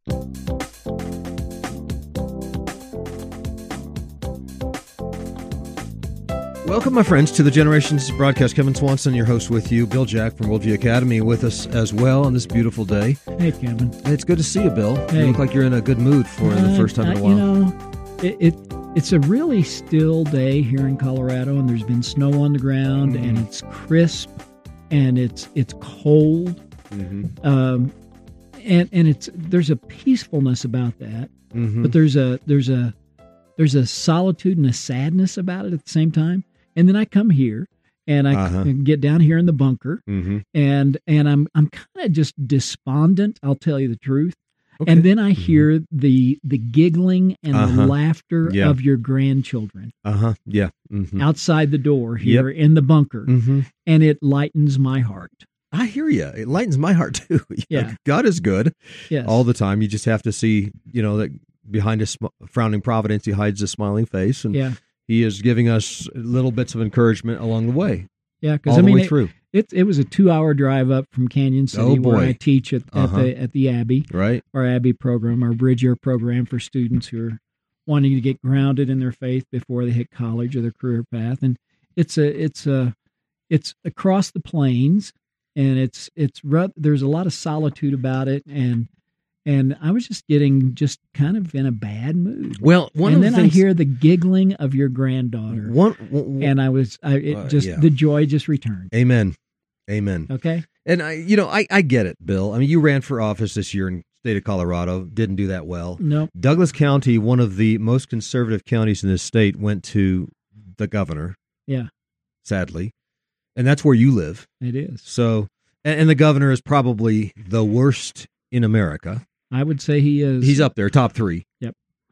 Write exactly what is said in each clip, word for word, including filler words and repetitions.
Welcome, my friends, to the Generations broadcast. Kevin Swanson, your host with you. Bill Jack from Worldview Academy with us as well on this beautiful day. Hey, Kevin. It's good to see you, Bill. Hey. You look like you're in a good mood for uh, the first time in a while. You know, it, it it's a really still day here in Colorado, and there's been snow on the ground, mm-hmm. and it's crisp, and it's it's cold, mm-hmm. um, and and it's there's a peacefulness about that, mm-hmm. but there's a there's a there's a solitude and a sadness about it at the same time. And then I come here and I uh-huh. get down here in the bunker, mm-hmm. and and I'm I'm kind of just despondent. I'll tell you the truth. Okay. And then I hear mm-hmm. the the giggling and uh-huh. the laughter yeah. of your grandchildren. Uh huh. Yeah. Mm-hmm. Outside the door here yep. in the bunker, mm-hmm. and it lightens my heart. I hear you. It lightens my heart too. Yeah. God is good. Yes. All the time. You just have to see, you know, that behind a sm- frowning providence, He hides a smiling face, and yeah. He is giving us little bits of encouragement along the way. Yeah, because I mean, the way it, through. It, it was a two-hour drive up from Canyon City, oh, where I teach at, at uh-huh. the at the Abbey, right? Our Abbey program, our Bridge Year program for students who are wanting to get grounded in their faith before they hit college or their career path. And it's a it's a it's across the plains, and it's it's there's a lot of solitude about it, and. And I was just getting just kind of in a bad mood. Well, one and of then the things, I hear the giggling of your granddaughter. One, one and I was, I it uh, just yeah. the joy just returned. Amen, amen. Okay. And I, you know, I, I get it, Bill. I mean, you ran for office this year in the state of Colorado. Didn't do that well. No. Douglas County, one of the most conservative counties in this state, went to the governor. Yeah. Sadly, and that's where you live. It is. So, and, and the governor is probably the worst in America. I would say he is. He's up there, top three. Yep.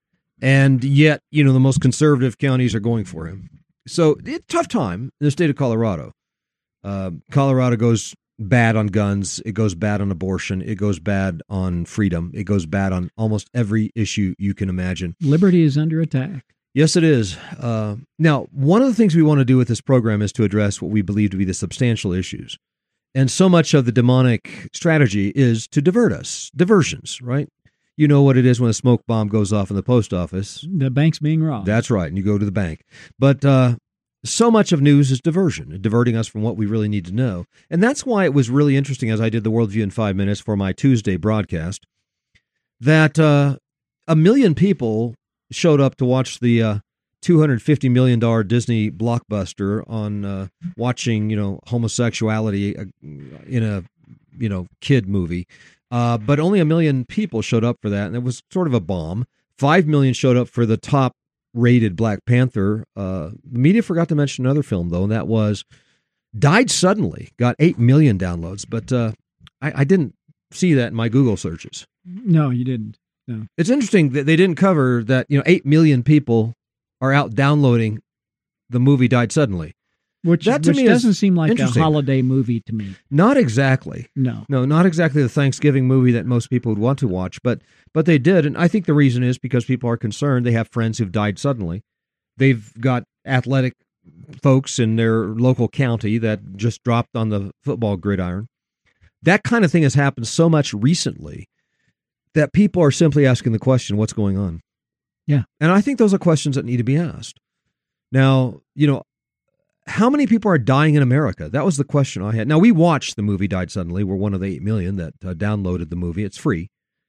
And yet, you know, the most conservative counties are going for him. So it's a tough time in the state of Colorado. Uh, Colorado goes bad on guns. It goes bad on abortion. It goes bad on freedom. It goes bad on almost every issue you can imagine. Liberty is under attack. Yes, it is. Uh, now, one of the things we want to do with this program is to address what we believe to be the substantial issues. And so much of the demonic strategy is to divert us. Diversions, right? You know what it is when a smoke bomb goes off in the post office. The bank's being robbed. That's right, and you go to the bank. But uh, so much of news is diversion, diverting us from what we really need to know. And that's why it was really interesting as I did the Worldview in Five Minutes for my Tuesday broadcast, that uh, a million people showed up to watch the uh, two hundred fifty million dollars Disney blockbuster on uh, watching, you know, homosexuality in a, you know, kid movie. Uh, but only a million people showed up for that, and it was sort of a bomb. Five million showed up for the top-rated Black Panther. Uh, the media forgot to mention another film, though, and that was Died Suddenly. Got eight million downloads, but uh, I, I didn't see that in my Google searches. No, you didn't. No. It's interesting that they didn't cover that, you know, eight million people are out downloading the movie Died Suddenly. Which, that to which me doesn't seem like a interesting. holiday movie to me. Not exactly. No. No, not exactly the Thanksgiving movie that most people would want to watch, but but they did, and I think the reason is because people are concerned. They have friends who've died suddenly. They've got athletic folks in their local county that just dropped on the football gridiron. That kind of thing has happened so much recently that people are simply asking the question, what's going on? Yeah. And I think those are questions that need to be asked. Now, you know, how many people are dying in America? That was the question I had. Now, we watched the movie Died Suddenly. We're one of the eight million that uh, downloaded the movie. It's free.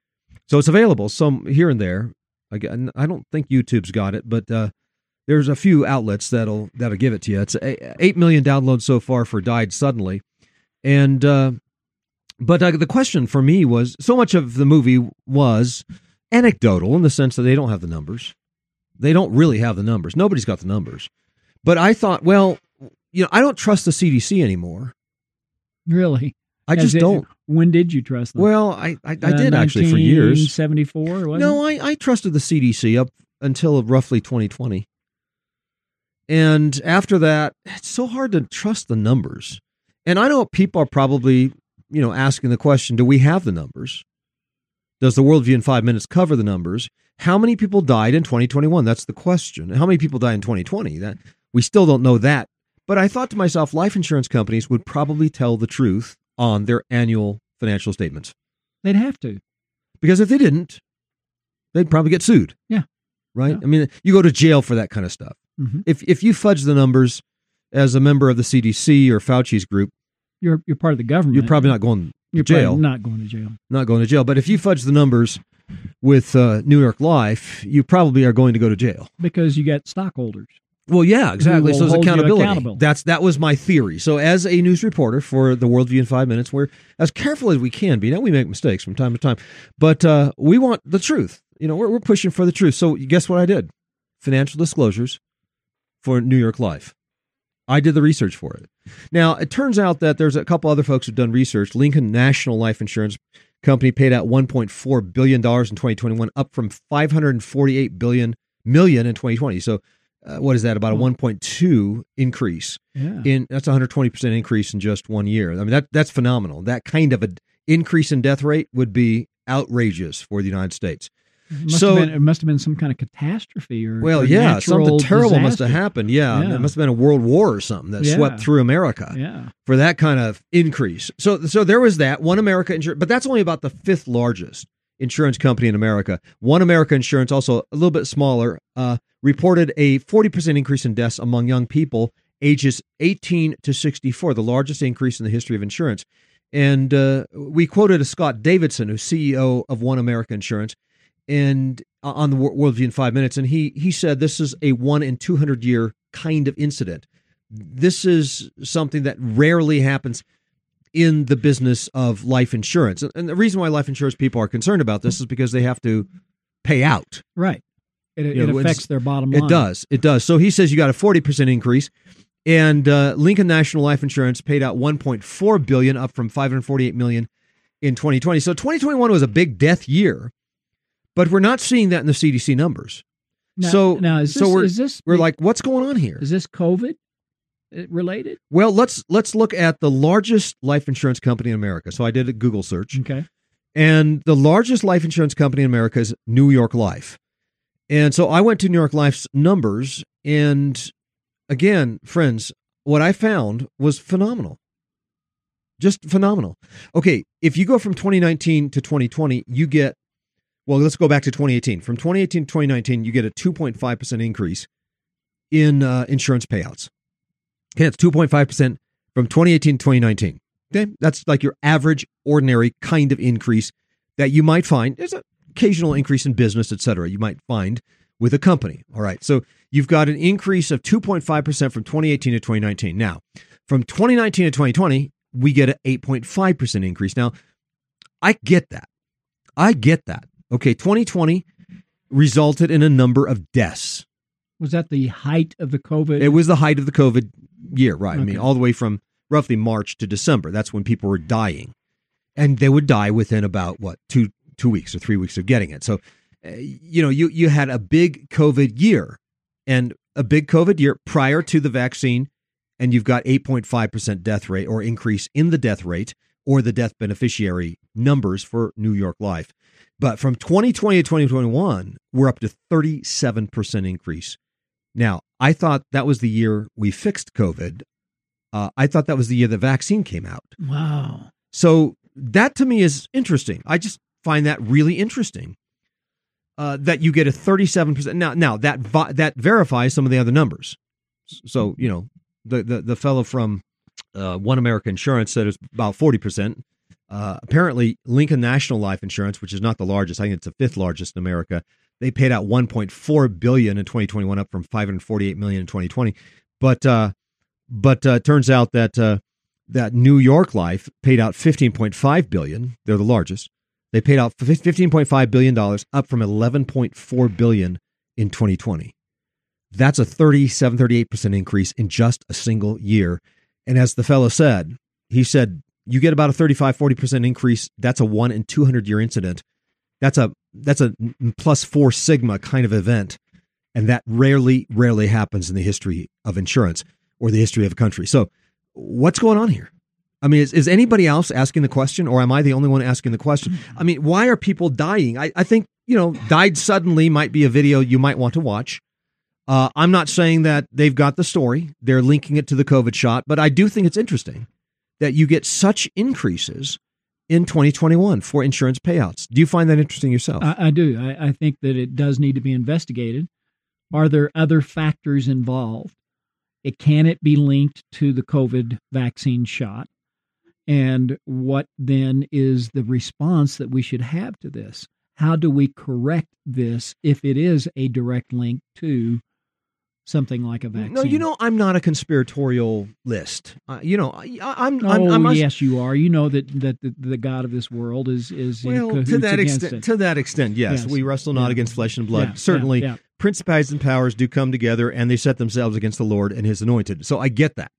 So it's available some here and there. Again, I don't think YouTube's got it, but uh, there's a few outlets that'll that'll give it to you. It's eight million downloads so far for Died Suddenly. And uh, but uh, the question for me was, so much of the movie was anecdotal in the sense that they don't have the numbers. They don't really have the numbers. Nobody's got the numbers. But I thought, well, you know, I don't trust the C D C anymore. Really? I just it, don't. When did you trust them? Well, I I, I uh, did actually for years. nineteen seventy-four, wasn't No, it? I, I trusted the C D C up until roughly twenty twenty. And after that, it's so hard to trust the numbers. And I know people are probably, you know, asking the question, do we have the numbers? Does the Worldview in Five Minutes cover the numbers? How many people died in twenty twenty-one? That's the question. How many people died in twenty twenty? That we still don't know that. But I thought to myself, life insurance companies would probably tell the truth on their annual financial statements. They'd have to. Because if they didn't, they'd probably get sued. Yeah. Right? Yeah. I mean, you go to jail for that kind of stuff. Mm-hmm. If if you fudge the numbers as a member of the C D C or Fauci's group, you're you're part of the government. You're probably not going to you're jail. Not going to jail. Not going to jail. But if you fudge the numbers with uh, New York Life, you probably are going to go to jail. Because you got stockholders. Well, yeah, exactly. So it's accountability. Accountable. That's that was my theory. So as a news reporter for the Worldview in five minutes, we're as careful as we can be. Now we make mistakes from time to time, but uh, we want the truth. You know, we're we're pushing for the truth. So guess what I did? Financial disclosures for New York Life. I did the research for it. Now it turns out that there's a couple other folks who've done research. Lincoln National Life Insurance Company paid out one point four billion dollars in twenty twenty-one, up from five hundred forty-eight billion million in twenty twenty. So. Uh, what is that? About a one point two increase. Yeah. In that's a one hundred twenty percent increase in just one year. I mean, that that's phenomenal. That kind of an increase in death rate would be outrageous for the United States. It must so have been, it must have been some kind of catastrophe or well, or yeah, something terrible disaster. must have happened. Yeah, yeah, it must have been a world war or something that yeah. swept through America. Yeah. For that kind of increase. So so there was that One America Insurance, but that's only about the fifth largest insurance company in America. One America Insurance, also a little bit smaller, uh, reported a forty percent increase in deaths among young people ages eighteen to sixty-four, the largest increase in the history of insurance. And uh, we quoted a Scott Davidson, who's C E O of One America Insurance, and uh, on the Worldview in five minutes, and he he said this is a one in two hundred year kind of incident. This is something that rarely happens in the business of life insurance. And the reason why life insurance people are concerned about this is because they have to pay out. Right. It, You it know, affects their bottom line. It does. It does. So he says you got a forty percent increase. And uh, Lincoln National Life Insurance paid out one point four billion dollars, up from five hundred forty-eight million dollars in twenty twenty. So twenty twenty-one was a big death year, but we're not seeing that in the C D C numbers. Now, so now is this, so we're, is this we're like, what's going on here? Is this COVID related? Well, let's let's look at the largest life insurance company in America. So I did a Google search. Okay. And the largest life insurance company in America is New York Life. And so I went to New York Life's numbers, and again, friends, what I found was phenomenal. Just phenomenal. Okay, if you go from twenty nineteen to twenty twenty, you get, well, let's go back to twenty eighteen. From twenty eighteen to twenty nineteen, you get a two point five percent increase in uh, insurance payouts. Okay, it's two point five percent from twenty eighteen to twenty nineteen. Okay, that's like your average, ordinary kind of increase that you might find. There's an occasional increase in business, et cetera, you might find with a company. All right, so you've got an increase of two point five percent from twenty eighteen to twenty nineteen. Now, from twenty nineteen to twenty twenty, we get an eight point five percent increase. Now, I get that. I get that. Okay, twenty twenty resulted in a number of deaths. Was that the height of the COVID? It was the height of the COVID year, right? Okay. I mean, all the way from roughly March to December. That's when people were dying. And they would die within about, what, two two weeks or three weeks of getting it. So, uh, you know, you, you had a big COVID year and a big COVID year prior to the vaccine, and you've got eight point five percent death rate or increase in the death rate or the death beneficiary numbers for New York Life. But from twenty twenty to twenty twenty-one, we're up to thirty-seven percent increase. Now, I thought that was the year we fixed COVID. Uh, I thought that was the year the vaccine came out. Wow. So that to me is interesting. I just find that really interesting uh, that you get a thirty-seven percent. Now, now that vi- that verifies some of the other numbers. So, you know, the, the, the fellow from uh, One America Insurance said it's about forty percent. Uh, apparently, Lincoln National Life Insurance, which is not the largest, I think it's the fifth largest in America, they paid out one point four billion dollars in twenty twenty-one, up from five hundred forty-eight million dollars in twenty twenty. But uh, but uh, it turns out that uh, that New York Life paid out fifteen point five billion dollars. They're the largest. They paid out fifteen point five billion dollars, up from eleven point four billion dollars in twenty twenty. That's a thirty-seven, thirty-eight percent increase in just a single year. And as the fellow said, he said, you get about a thirty-five, forty percent increase. That's a one in two hundred year incident. That's a that's a plus four sigma kind of event. And that rarely, rarely happens in the history of insurance or the history of a country. So what's going on here? I mean, is, is anybody else asking the question, or am I the only one asking the question? I mean, why are people dying? I, I think, you know, died suddenly might be a video you might want to watch. Uh, I'm not saying that they've got the story. They're linking it to the COVID shot, but I do think it's interesting that you get such increases in twenty twenty-one for insurance payouts. Do you find that interesting yourself? I, I do. I, I think that it does need to be investigated. Are there other factors involved? It can it be linked to the COVID vaccine shot? And what then is the response that we should have to this? How do we correct this if it is a direct link to something like a vaccine? No, you know, I'm not a conspiratorial list. Uh, you know, I, I'm. Oh, I'm, I'm a, yes, you are. You know that that the, the God of this world is is well, in cahoots to that against extent. it. To that extent, yes, Yes. we wrestle not Yeah. against flesh and blood. Yeah, Certainly, yeah, yeah. principalities and powers do come together, and they set themselves against the Lord and His anointed. So I get that,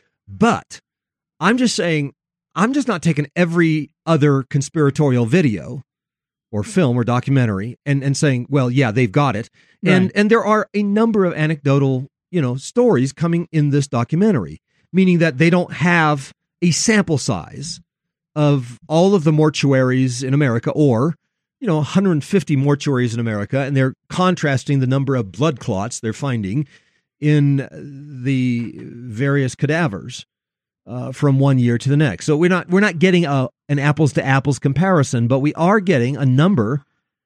but I'm just saying, I'm just not taking every other conspiratorial video or film or documentary and, and saying, well, yeah, they've got it. And Right. and there are a number of anecdotal, you know, stories coming in this documentary, meaning that they don't have a sample size of all of the mortuaries in America, or, you know, one hundred fifty mortuaries in America, and they're contrasting the number of blood clots they're finding in the various cadavers uh, from one year to the next. So we're not we're not getting a an apples to apples comparison, but we are getting a number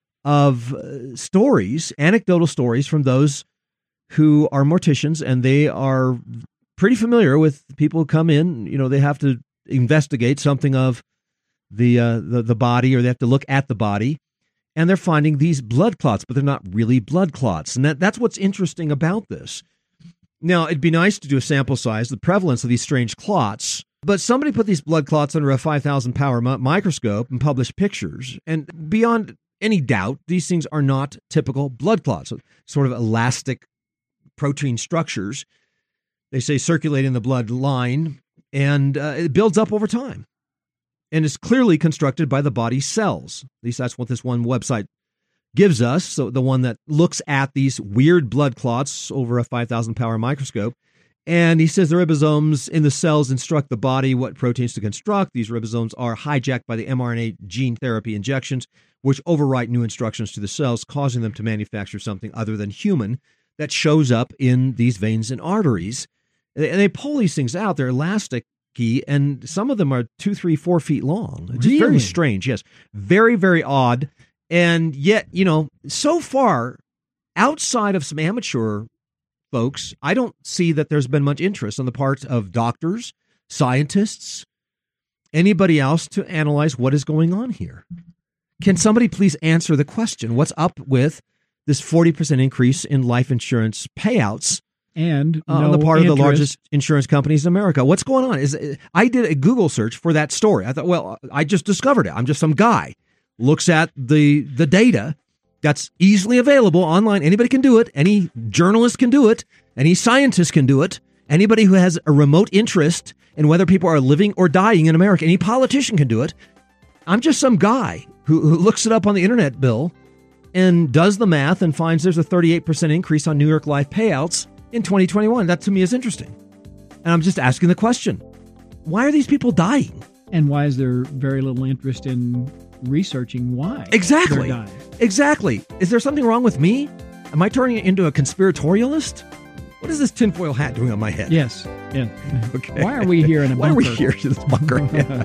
of uh, stories, anecdotal stories from those who are morticians, and they are pretty familiar with people who come in. You know, they have to investigate something of the uh, the the body, or they have to look at the body, and they're finding these blood clots, but they're not really blood clots, and that that's what's interesting about this. Now, it'd be nice to do a sample size, the prevalence of these strange clots, but somebody put these blood clots under a five thousand power mi- microscope and published pictures, and beyond any doubt, these things are not typical blood clots, so sort of elastic protein structures. They say circulate in the blood line, and uh, it builds up over time, and is clearly constructed by the body's cells. At least that's what this one website gives us, so the one that looks at these weird blood clots over a five thousand power microscope. And he says the ribosomes in the cells instruct the body what proteins to construct. These ribosomes are hijacked by the mRNA gene therapy injections, which overwrite new instructions to the cells, causing them to manufacture something other than human that shows up in these veins and arteries. And they pull these things out. They're elastic, and some of them are two, three, four feet long. It's Really? very strange, yes. Very, very odd. And yet, you know, so far, outside of some amateur folks, I don't see that there's been much interest on the part of doctors, scientists, anybody else to analyze what is going on here. Can somebody please answer the question? What's up with this forty percent increase in life insurance payouts And uh, no on the part of the interest- largest insurance companies in America? What's going on? Is I did a Google search for that story. I thought, well, I just discovered it. I'm just some guy. Looks at the the data that's easily available online. Anybody can do it. Any journalist can do it. Any scientist can do it. Anybody who has a remote interest in whether people are living or dying in America, any politician can do it. I'm just some guy who, who looks it up on the internet, Bill, and does the math and finds there's a thirty-eight percent increase on New York Life payouts in twenty twenty-one. That to me is interesting. And I'm just asking the question, why are these people dying? And why is there very little interest in researching why Exactly. they're dying? Exactly. Is there something wrong with me? Am I turning into a conspiratorialist? What is this tinfoil hat doing on my head? Yes. Yeah. Okay. Why are we here in a Why bunker? are we here in this bunker?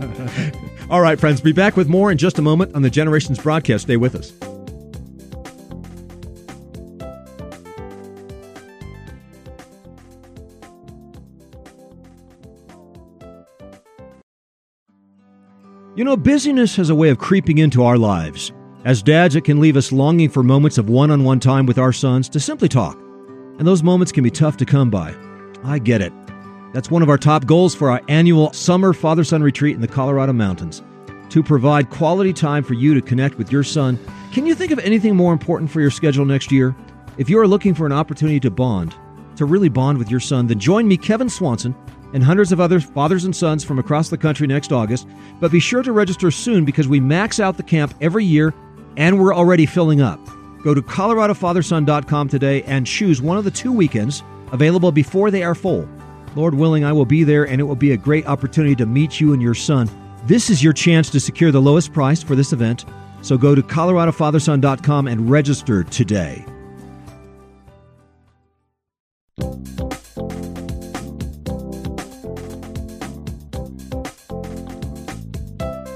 All right, friends. Be back with more in just a moment on the Generations broadcast. Stay with us. You know, busyness has a way of creeping into our lives. As dads, it can leave us longing for moments of one-on-one time with our sons to simply talk. And those moments can be tough to come by. I get it. That's one of our top goals for our annual summer father-son retreat in the Colorado Mountains, to provide quality time for you to connect with your son. Can you think of anything more important for your schedule next year? If you are looking for an opportunity to bond, to really bond with your son, then join me, Kevin Swanson, and hundreds of other fathers and sons from across the country next August. But be sure to register soon because we max out the camp every year and we're already filling up. Go to colorado father son dot com today and choose one of the two weekends available before they are full. Lord willing, I will be there, and it will be a great opportunity to meet you and your son. This is your chance to secure the lowest price for this event. So go to colorado father son dot com and register today.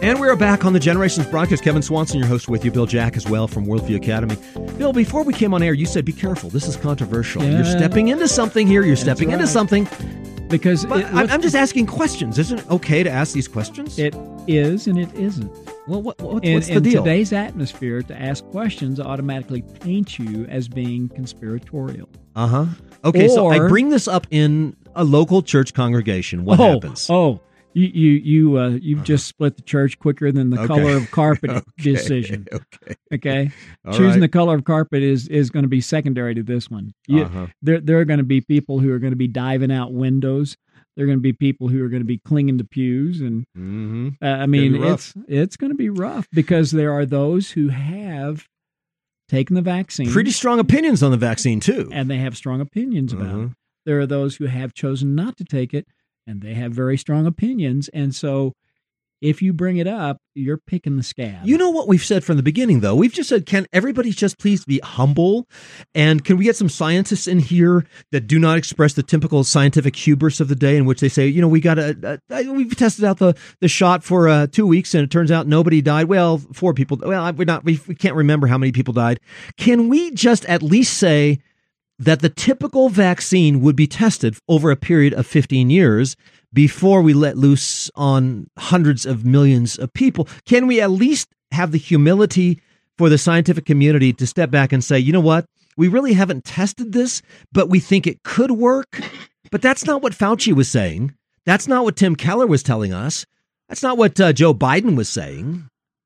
And we're back on the Generations broadcast. Kevin Swanson, your host, with you. Bill Jack as well from Worldview Academy. Bill, before we came on air, you said, be careful. This is controversial. Yeah. You're stepping into something here. You're stepping right. into something. Because But it, I'm, I'm just asking questions. Isn't it okay to ask these questions? it is and it isn't. well, what, what, In, what's the in deal? today's atmosphere, to ask questions automatically paints you as being conspiratorial. Uh-huh. Okay, so I Or- bring this up in a local church congregation. What oh, happens? Oh, you you you uh, you've just split the church quicker than the Okay. color of carpet Okay, decision. Okay. Okay, All choosing right. the color of carpet is is going to be secondary to this one. You, Uh-huh. There there are going to be people who are going to be diving out windows. There are going to be people who are going to be clinging to pews, and Mm-hmm. uh, I mean be rough. it's it's going to be rough because there are those who have taken the vaccine, Pretty strong opinions on the vaccine, too. and they have strong opinions about Uh-huh. it. There are those who have chosen not to take it, and they have very strong opinions. And so if you bring it up, you're picking the scab. You know what we've said from the beginning, though? We've just said, can everybody just please be humble? And can we get some scientists in here that do not express the typical scientific hubris of the day in which they say, you know, we got to, uh, we've tested out the, the shot for uh, two weeks and it turns out nobody died. Well, four people. Well, we're not, we, we can't remember how many people died. Can we just at least say that the typical vaccine would be tested over a period of fifteen years before we let loose on hundreds of millions of people? Can we at least have the humility for the scientific community to step back and say, you know what, we really haven't tested this, but we think it could work? But that's not what Fauci was saying. That's not what Tim Keller was telling us. That's not what uh, Joe Biden was saying.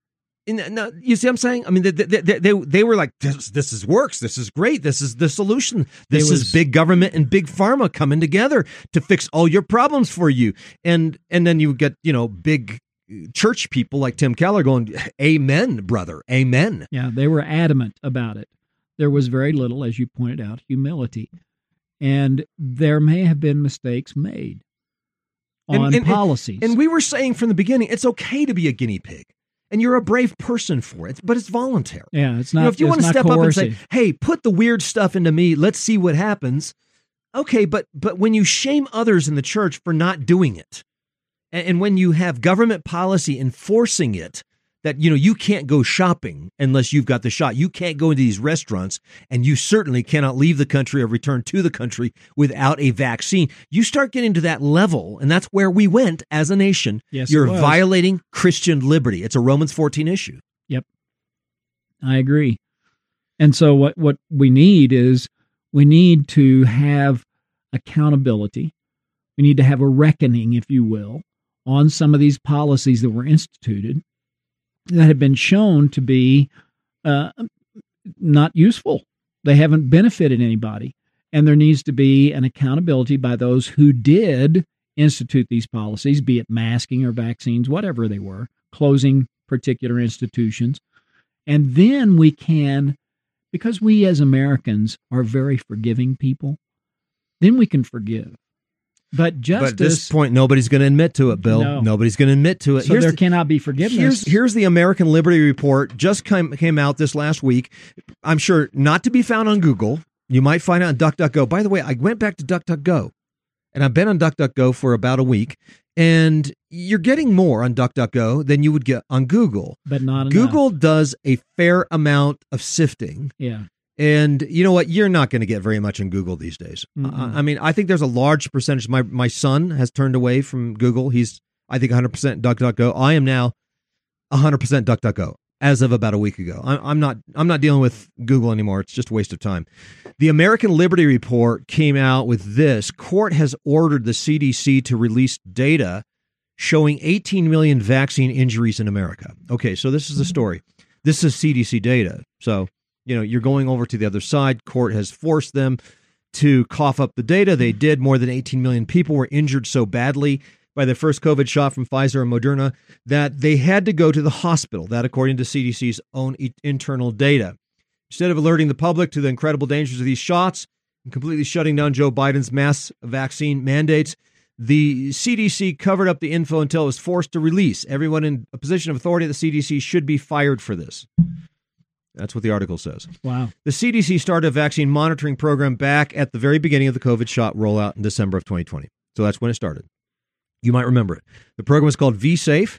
And, no, you see what I'm saying? I mean, they, they, they, they were like, this, this is works. This is great. This is the solution. This was- is big government and big pharma coming together to fix all your problems for you. And and then you get, you know, big church people like Tim Keller going, amen, brother, amen. Yeah, they were adamant about it. There was very little, as you pointed out, humility. And there may have been mistakes made And- on and- and- policies. And we were saying from the beginning, it's okay to be a guinea pig. And you're a brave person for it, but it's voluntary. yeah, it's not. You know, if you it's want to not step coercive. up and say, "Hey, put the weird stuff into me. Let's see what happens." Okay, but but when you shame others in the church for not doing it, and, and when you have government policy enforcing it, that you know you can't go shopping unless you've got the shot. You can't go into these restaurants, and you certainly cannot leave the country or return to the country without a vaccine. You start getting to that level, and that's where we went as a nation. Yes, it You're was. violating Christian liberty. It's a Romans fourteen issue. I agree. And so what, what we need is we need to have accountability. We need to have a reckoning, if you will, on some of these policies that were instituted that have been shown to be uh, not useful. They haven't benefited anybody. And there needs to be an accountability by those who did institute these policies, be it masking or vaccines, whatever they were, closing particular institutions. And then we can, because we as Americans are very forgiving people, then we can forgive. But justice, But at this point, nobody's going to admit to it, Bill. No. Nobody's going to admit to it. so Here's there the- cannot be forgiveness. Here's, here's the American Liberty Report, just came, came out this last week. I'm sure not to be found on Google. You might find it on DuckDuckGo. By the way, I went back to DuckDuckGo, and I've been on DuckDuckGo for about a week, and you're getting more on DuckDuckGo than you would get on Google. but not enough. Google does a fair amount of sifting. Yeah. And you know what? You're not going to get very much in Google these days. Mm-mm. I I mean, I think there's a large percentage. My my son has turned away from Google. He's, I think, one hundred percent DuckDuckGo. I am now one hundred percent DuckDuckGo as of about a week ago. I'm, I'm not I'm not dealing with Google anymore. It's just a waste of time. The American Liberty Report came out with this. Court has ordered the C D C to release data showing eighteen million vaccine injuries in America. Okay, so this is the story. This is C D C data. So, you know, you're going over to the other side. Court has forced them to cough up the data. They did. More than eighteen million people were injured so badly by the first COVID shot from Pfizer and Moderna that they had to go to the hospital. That, according to C D C's own e- internal data. Instead of alerting the public to the incredible dangers of these shots and completely shutting down Joe Biden's mass vaccine mandates, the C D C covered up the info until it was forced to release. Everyone in a position of authority at the C D C should be fired for this. That's what the article says. Wow. The C D C started a vaccine monitoring program back at the very beginning of the COVID shot rollout in December of twenty twenty. So that's when it started. You might remember it. The program was called V-Safe.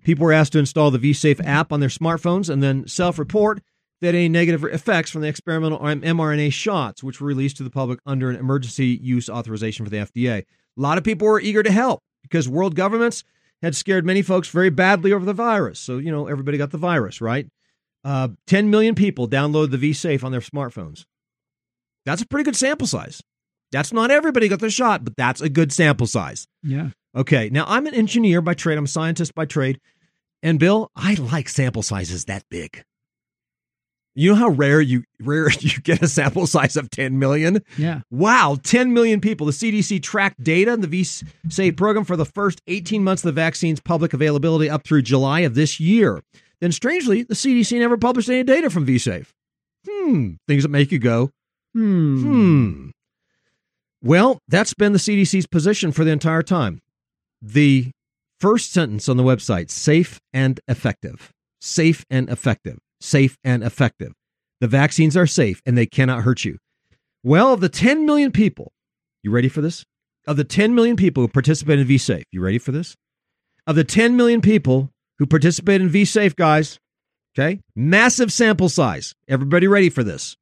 People were asked to install the V-Safe app on their smartphones and then self-report that any negative effects from the experimental mRNA shots, which were released to the public under an emergency use authorization for the F D A. A lot of people were eager to help because world governments had scared many folks very badly over the virus. So, you know, everybody got the virus, right? Uh, ten million people downloaded the V-Safe on their smartphones. That's a pretty good sample size. That's not everybody got the shot, but that's a good sample size. Yeah. Okay, now I'm an engineer by trade. I'm a scientist by trade. And Bill, I like sample sizes that big. You know how rare you rare you get a sample size of ten million? Yeah. Wow, ten million people. The C D C tracked data in the V-Safe program for the first eighteen months of the vaccine's public availability up through July of this year. Then strangely, the C D C never published any data from V-Safe. Hmm, things that make you go, Hmm. hmm. Well, that's been the C D C's position for the entire time. The first sentence on the website, safe and effective. Safe and effective. Safe and effective. The vaccines are safe and they cannot hurt you. Well, of the ten million people, you ready for this? Of the ten million people who participate in V-Safe, you ready for this? Of the ten million people who participate in V-Safe, guys, okay, massive sample size. Everybody ready for this?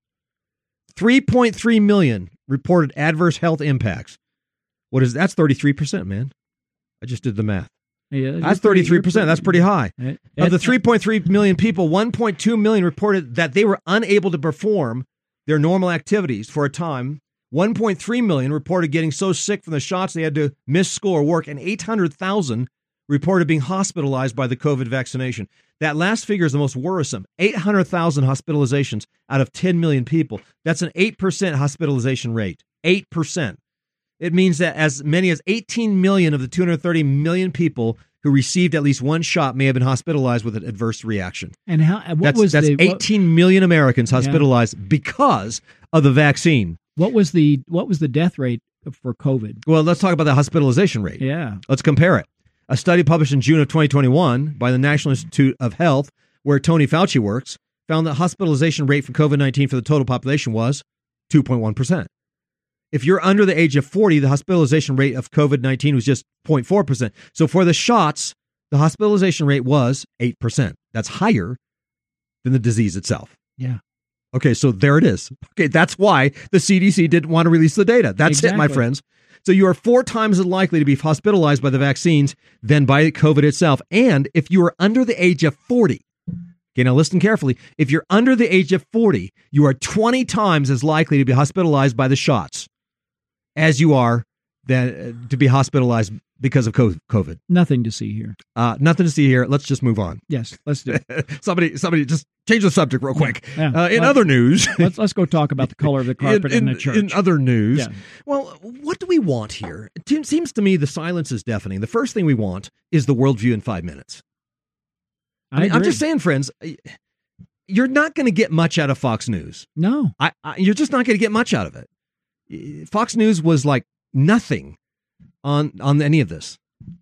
three point three million reported adverse health impacts. What is that's thirty-three percent, man. I just did the math. Yeah, That's thirty-three percent. That's pretty high. It, Of the three point three million people, one point two million reported that they were unable to perform their normal activities for a time. one point three million reported getting so sick from the shots they had to miss school or work, and eight hundred thousand reported being hospitalized by the COVID vaccination. That last figure is the most worrisome. eight hundred thousand hospitalizations out of ten million people. That's an eight percent hospitalization rate. eight percent. It means that as many as eighteen million of the two hundred thirty million people who received at least one shot may have been hospitalized with an adverse reaction. And how? What that's, was that's the, eighteen million Americans hospitalized yeah. because of the vaccine. What was the what was the death rate for COVID? Well, let's talk about the hospitalization rate. Yeah, let's compare it. A study published in June of twenty twenty-one by the National Institute of Health, where Tony Fauci works, found that hospitalization rate for COVID nineteen for the total population was two point one percent. If you're under the age of forty, the hospitalization rate of COVID nineteen was just zero point four percent. So for the shots, the hospitalization rate was eight percent. That's higher than the disease itself. Yeah. Okay, so there it is. Okay, that's why the C D C didn't want to release the data. That's exactly. it, my friends. So you are four times as likely to be hospitalized by the vaccines than by COVID itself. And if you are under the age of forty, okay, now listen carefully. If you're under the age of forty, you are twenty times as likely to be hospitalized by the shots as you are then to be hospitalized because of COVID. Nothing to see here. Uh, nothing to see here. Let's just move on. Yes, let's do it. somebody, somebody, just change the subject real quick. Yeah, yeah. Uh, in let's, other news, let's let's go talk about the color of the carpet in, in, in the church. In other news, yeah. well, what do we want here? It seems to me the silence is deafening. The first thing we want is the worldview in five minutes. I, I mean, I'm just saying, friends, you're not going to get much out of Fox News. No, I, I, you're just not going to get much out of it. Fox News was like nothing on on any of this.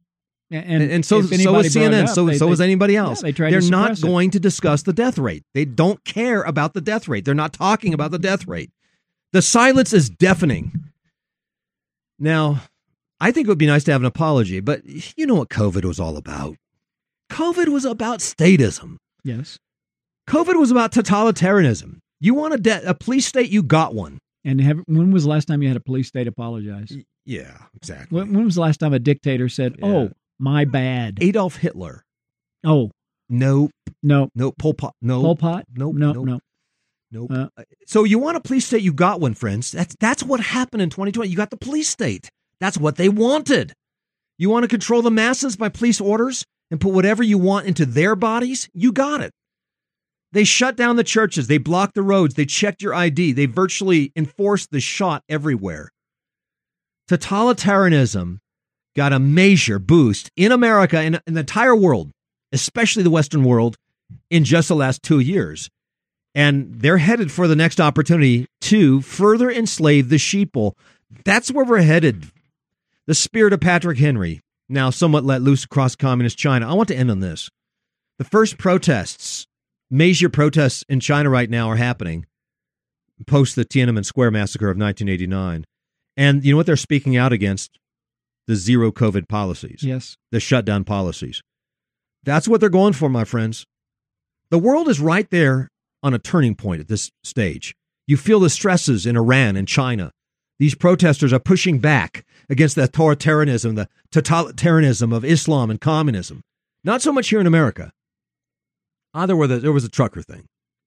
And, and, and so so was C N N, up, so, they, so they, was anybody else. Yeah, they They're to not it. going to discuss the death rate. They don't care about the death rate. They're not talking about the death rate. The silence is deafening. Now, I think it would be nice to have an apology, but you know what COVID was all about. COVID was about statism. Yes. COVID was about totalitarianism. You want a, de- a police state, you got one. And have, when was the last time you had a police state apologize? Yeah, exactly. When, when was the last time a dictator said, yeah. oh, my bad? Adolf Hitler. Oh. Nope. No. Nope. Pol Pot. No. Pol Pot? Nope. No, nope. no. Nope. Uh, so you want a police state, you got one, friends. That's, that's what happened in twenty twenty. You got the police state. That's what they wanted. You want to control the masses by police orders and put whatever you want into their bodies? You got it. They shut down the churches. They blocked the roads. They checked your I D. They virtually enforced the shot everywhere. Totalitarianism got a major boost in America and in the entire world, especially the Western world, in just the last two years. And they're headed for the next opportunity to further enslave the sheeple. That's where we're headed. The spirit of Patrick Henry, now somewhat let loose across communist China. I want to end on this. The first protests, major protests in China right now are happening post the Tiananmen Square massacre of nineteen eighty-nine. And you know what they're speaking out against? The zero COVID policies. Yes. The shutdown policies. That's what they're going for, my friends. The world is right there on a turning point at this stage. You feel the stresses in Iran and China. These protesters are pushing back against the authoritarianism, the totalitarianism of Islam and communism. Not so much here in America. Ah, there, were the, there was a trucker thing.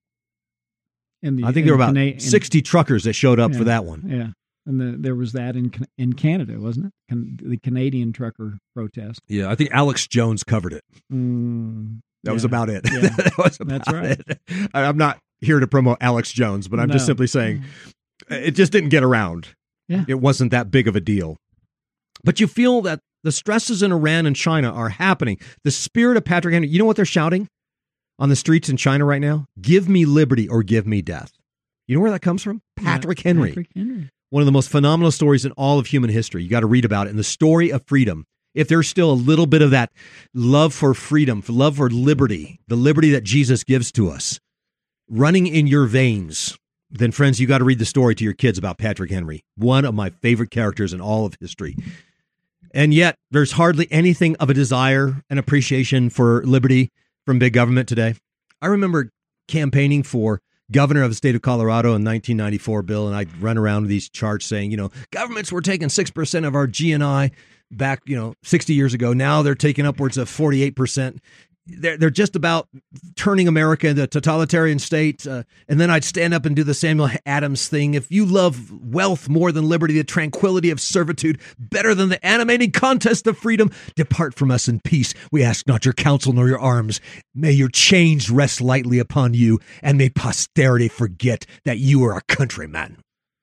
And the, I think there were about Cana- sixty and, truckers that showed up yeah, for that one. Yeah. And the, there was that in in Canada, wasn't it? Can, the Canadian trucker protest. Yeah, I think Alex Jones covered it. Mm, that yeah, was about it. Yeah, that was about that's right. It. I'm not here to promote Alex Jones, but I'm no. just simply saying it just didn't get around. Yeah. It wasn't that big of a deal. But you feel that the stresses in Iran and China are happening. The spirit of Patrick Henry, you know what they're shouting on the streets in China right now? Give me liberty or give me death. You know where that comes from? Patrick yeah, Henry. Patrick Henry. One of the most phenomenal stories in all of human history. You got to read about it in the story of freedom. If there's still a little bit of that love for freedom, for love for liberty, the liberty that Jesus gives to us, running in your veins, then friends, you got to read the story to your kids about Patrick Henry, one of my favorite characters in all of history. And yet there's hardly anything of a desire and appreciation for liberty from big government today. I remember campaigning for governor of the state of Colorado in nineteen ninety-four, Bill, and I'd run around with these charts saying, you know, governments were taking six percent of our G N I back, you know, sixty years ago. Now they're taking upwards of forty-eight percent. They're, they're just about turning America into a totalitarian state. Uh, and then I'd stand up and do the Samuel Adams thing. If you love wealth more than liberty, the tranquility of servitude, better than the animating contest of freedom, depart from us in peace. We ask not your counsel nor your arms. May your chains rest lightly upon you, and may posterity forget that you are a countryman.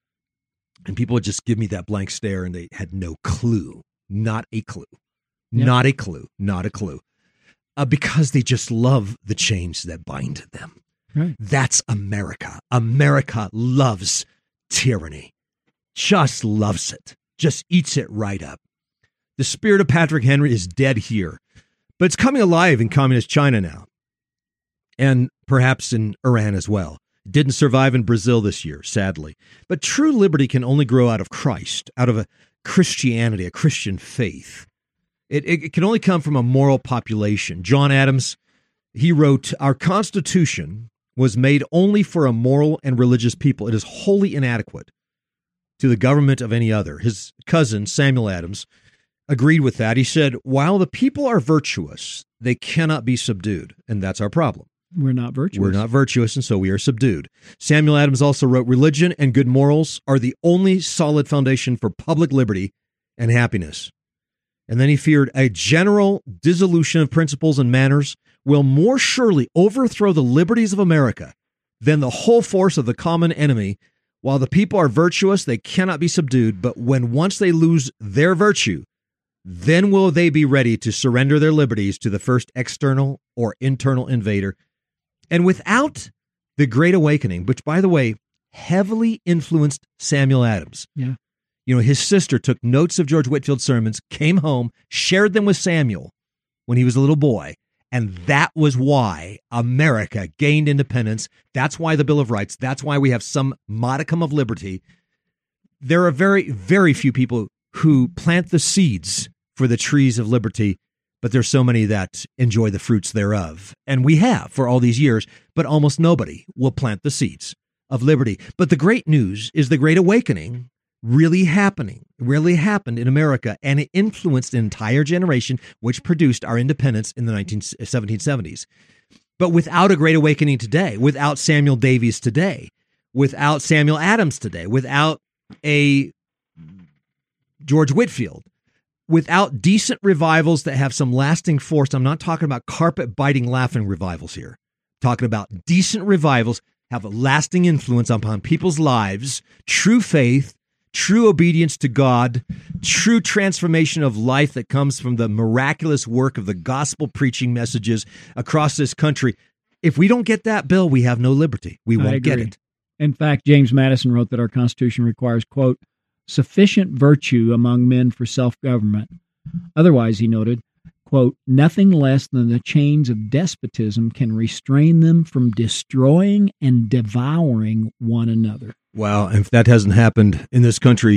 And people would just give me that blank stare, and they had no clue, not a clue, yeah. not a clue, not a clue. Uh, because they just love the chains that bind them. Right. That's America. America loves tyranny. Just loves it. Just eats it right up. The spirit of Patrick Henry is dead here, but it's coming alive in communist China now. And perhaps in Iran as well. It didn't survive in Brazil this year, sadly. But true liberty can only grow out of Christ, out of a Christianity, a Christian faith. It, it can only come from a moral population. John Adams, he wrote, our Constitution was made only for a moral and religious people. It is wholly inadequate to the government of any other. His cousin, Samuel Adams, agreed with that. He said, while the people are virtuous, they cannot be subdued. And that's our problem. We're not virtuous. We're not virtuous, and so we are subdued. Samuel Adams also wrote, religion and good morals are the only solid foundation for public liberty and happiness. And then he feared a general dissolution of principles and manners will more surely overthrow the liberties of America than the whole force of the common enemy. While the people are virtuous, they cannot be subdued. But when once they lose their virtue, then will they be ready to surrender their liberties to the first external or internal invader. And without the Great Awakening, which, by the way, heavily influenced Samuel Adams. Yeah. You know, his sister took notes of George Whitefield's sermons, came home, shared them with Samuel when he was a little boy, and that was why America gained independence. That's why the Bill of Rights. That's why we have some modicum of liberty. There are very, very few people who plant the seeds for the trees of liberty, but there's so many that enjoy the fruits thereof. And we have for all these years, but almost nobody will plant the seeds of liberty. But the great news is the Great Awakening really happening, really happened in America, and it influenced an entire generation, which produced our independence in the seventeen seventies. But without a Great Awakening today, without Samuel Davies today, without Samuel Adams today, without a George Whitefield, without decent revivals that have some lasting force, I'm not talking about carpet-biting, laughing revivals here. I'm talking about decent revivals have a lasting influence upon people's lives, true faith, true obedience to God, true transformation of life that comes from the miraculous work of the gospel preaching messages across this country. If we don't get that, Bill, we have no liberty. We won't get it. In fact, James Madison wrote that our Constitution requires, quote, sufficient virtue among men for self-government. Otherwise, he noted, quote, nothing less than the chains of despotism can restrain them from destroying and devouring one another. Wow, if that hasn't happened in this country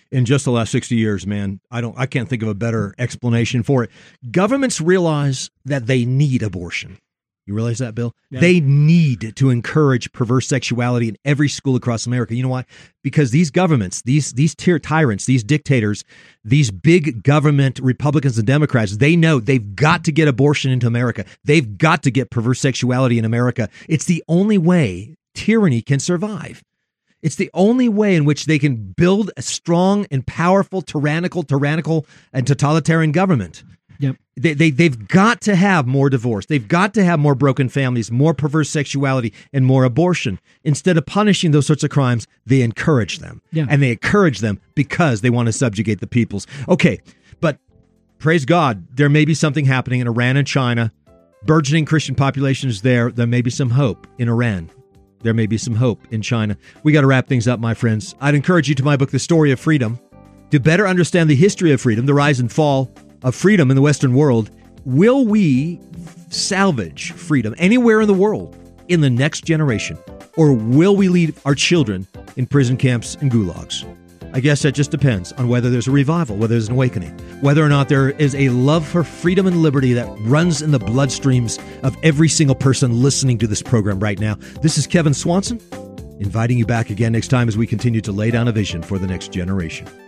in just the last sixty years, man. I don't, I can't think of a better explanation for it. Governments realize that they need abortion. You realize that, Bill? Yeah. They need to encourage perverse sexuality in every school across America. You know why? Because these governments, these these tyr- tyrants, these dictators, these big government Republicans and Democrats, they know they've got to get abortion into America. They've got to get perverse sexuality in America. It's the only way tyranny can survive. It's the only way in which they can build a strong and powerful, tyrannical, tyrannical, and totalitarian government. Yep. They, they, they've got to have more divorce. They've got to have more broken families, more perverse sexuality, and more abortion. Instead of punishing those sorts of crimes, they encourage them. Yeah. And they encourage them because they want to subjugate the peoples. Okay, but praise God, there may be something happening in Iran and China. Burgeoning Christian populations there. There may be some hope in Iran. There may be some hope in China. We got to wrap things up, my friends. I'd encourage you to my book, The Story of Freedom, to better understand the history of freedom, the rise and fall of freedom in the Western world. Will we salvage freedom anywhere in the world in the next generation? Or will we leave our children in prison camps and gulags? I guess that just depends on whether there's a revival, whether there's an awakening, whether or not there is a love for freedom and liberty that runs in the bloodstreams of every single person listening to this program right now. This is Kevin Swanson, inviting you back again next time as we continue to lay down a vision for the next generation.